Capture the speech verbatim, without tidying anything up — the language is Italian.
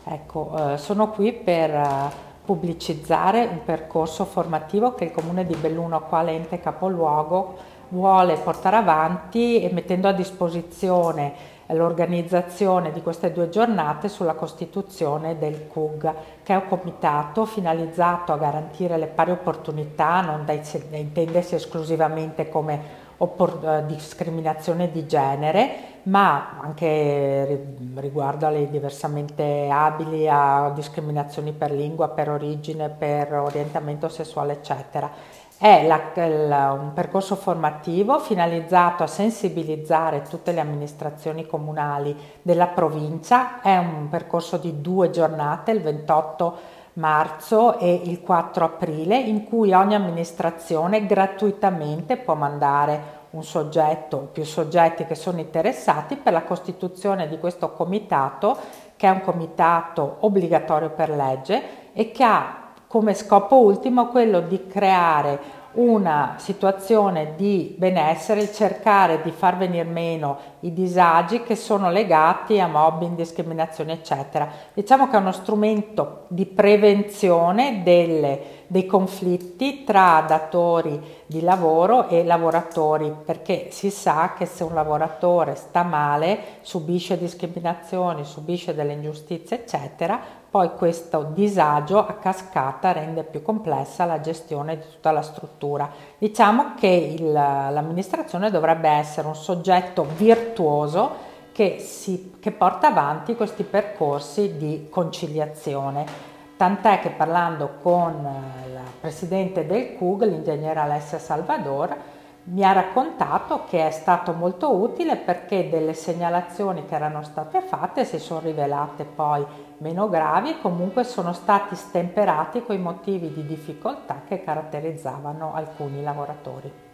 Ecco, eh, sono qui per eh, pubblicizzare un percorso formativo che il Comune di Belluno, quale ente capoluogo, vuole portare avanti e mettendo a disposizione l'organizzazione di queste due giornate sulla costituzione del C U G, che è un comitato finalizzato a garantire le pari opportunità, non da intendersi esclusivamente come discriminazione di genere, ma anche riguardo alle diversamente abili, a discriminazioni per lingua, per origine, per orientamento sessuale, eccetera. È la, la, un percorso formativo finalizzato a sensibilizzare tutte le amministrazioni comunali della provincia. È un percorso di due giornate, il ventotto marzo e il quattro aprile, in cui ogni amministrazione gratuitamente può mandare un soggetto o più soggetti che sono interessati per la costituzione di questo comitato, che è un comitato obbligatorio per legge e che ha come scopo ultimo quello di creare una situazione di benessere, cercare di far venire meno i disagi che sono legati a mobbing, discriminazione, eccetera. Diciamo che è uno strumento di prevenzione delle, dei conflitti tra datori di lavoro e lavoratori, perché si sa che se un lavoratore sta male, subisce discriminazioni, subisce delle ingiustizie, eccetera, poi questo disagio a cascata rende più complessa la gestione di tutta la struttura. Diciamo che l'amministrazione dovrebbe essere un soggetto virtuoso che, si, che porta avanti questi percorsi di conciliazione. Tant'è che parlando con il presidente del C U G, l'ingegnere Alessia Salvador, mi ha raccontato che è stato molto utile perché delle segnalazioni che erano state fatte si sono rivelate poi meno gravi e comunque sono stati stemperati quei motivi di difficoltà che caratterizzavano alcuni lavoratori.